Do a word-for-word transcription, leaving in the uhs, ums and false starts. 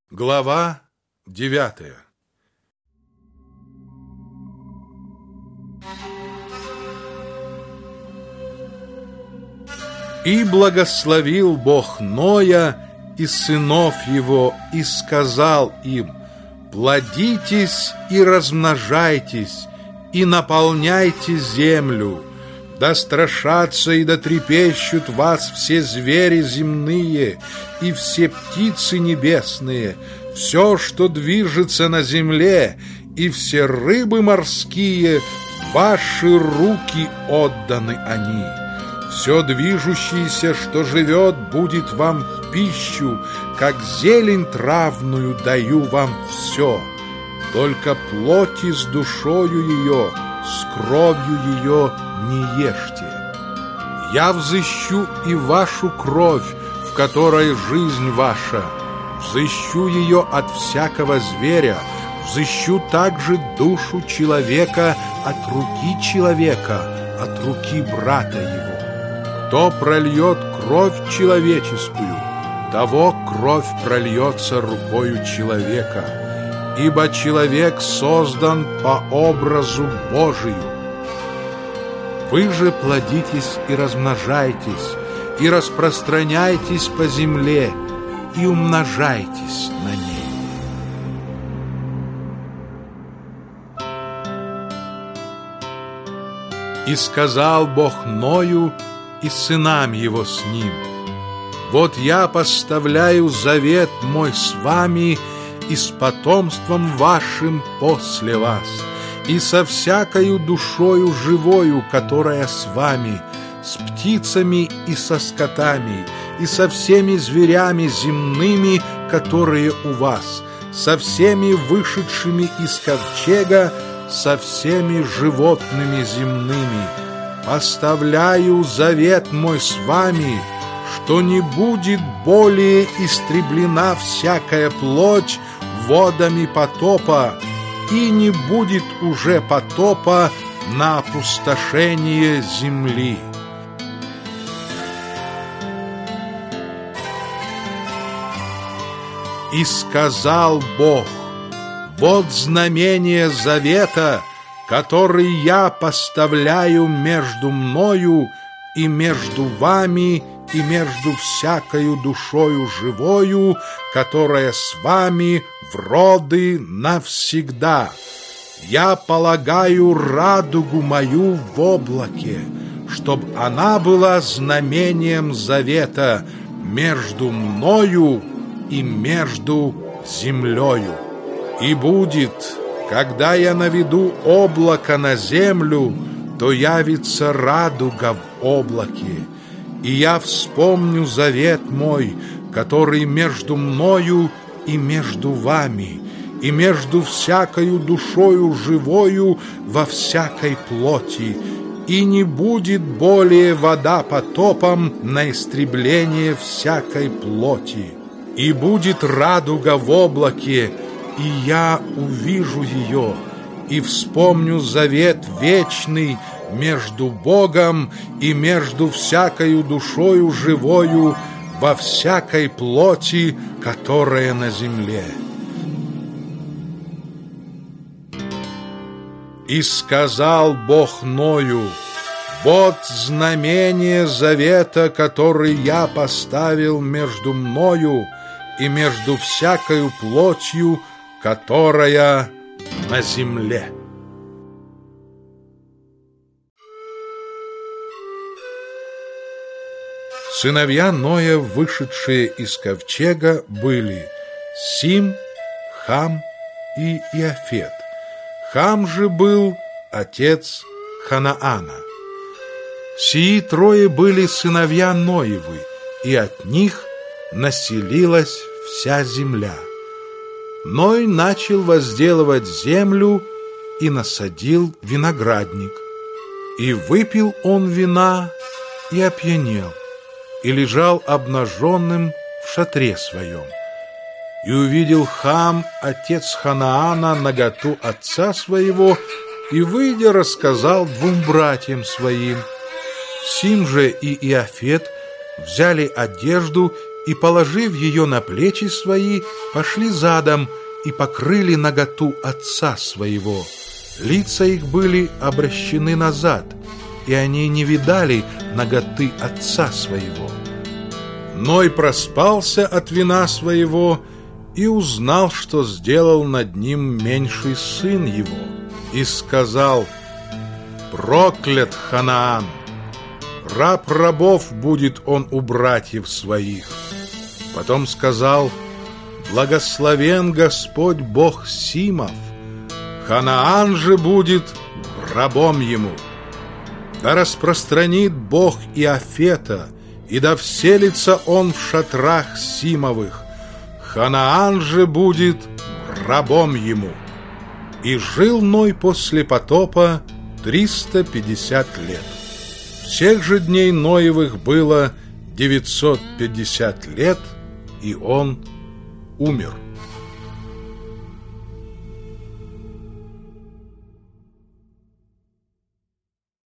Глава девятая. И благословил Бог Ноя и сынов его, и сказал им: плодитесь и размножайтесь, и наполняйте землю, да страшатся и да трепещут вас все звери земные и все птицы небесные, все, что движется на земле, и все рыбы морские, ваши руки отданы они. Все движущееся, что живет, будет вам в пищу, как зелень травную даю вам все. Только плоти с душою ее, с кровью ее не ешьте. Я взыщу и вашу кровь, в которой жизнь ваша, взыщу ее от всякого зверя, взыщу также душу человека от руки человека, от руки брата его. Кто прольет кровь человеческую, того кровь прольется рукою человека, ибо человек создан по образу Божию. Вы же плодитесь и размножайтесь, и распространяйтесь по земле, и умножайтесь на ней. И сказал Бог Ною и сынам его с ним: вот я поставляю завет мой с вами и с потомством вашим после вас, и со всякою душою живою, которая с вами, с птицами и со скотами, и со всеми зверями земными, которые у вас, со всеми вышедшими из ковчега, со всеми животными земными. Поставляю завет мой с вами, что не будет более истреблена всякая плоть водами потопа, и не будет уже потопа на опустошение земли. И сказал Бог: вот знамение завета, который я поставляю между мною и между вами, и между всякою душою живою, которая с вами в роды навсегда. Я полагаю радугу мою в облаке, чтоб она была знамением завета между мною и между землею. И будет, когда я наведу облако на землю, то явится радуга в облаке, и я вспомню завет мой, который между мною и между вами, и между всякою душою живою во всякой плоти, и не будет более вода потопом на истребление всякой плоти. И будет радуга в облаке, и я увижу ее, и вспомню завет вечный между Богом и между всякою душою живою во всякой плоти, которая на земле. И сказал Бог Ною: вот знамение завета, который я поставил между мною и между всякою плотью, которая на земле. Сыновья Ноя, вышедшие из ковчега, были Сим, Хам и Иафет. Хам же был отец Ханаана. Сии трое были сыновья Ноевы, и от них населилась вся земля. Ной начал возделывать землю и насадил виноградник. И выпил он вина и опьянел, и лежал обнаженным в шатре своем. И увидел Хам, отец Ханаана, наготу отца своего, и, выйдя, рассказал двум братьям своим. Сим же и Иафет взяли одежду и, положив ее на плечи свои, пошли задом и покрыли наготу отца своего. Лица их были обращены назад, и они не видали наготы отца своего. Ной проспался от вина своего и узнал, что сделал над ним меньший сын его, и сказал: «Проклят Ханаан! Раб рабов будет он у братьев своих». Потом сказал: «Благословен Господь Бог Симов, Ханаан же будет рабом ему. Да распространит Бог Иафета, и да вселится он в шатрах Симовых, Ханаан же будет рабом ему». И жил Ной после потопа триста пятьдесят лет. Всех же дней Ноевых было девятьсот пятьдесят лет, и он умер.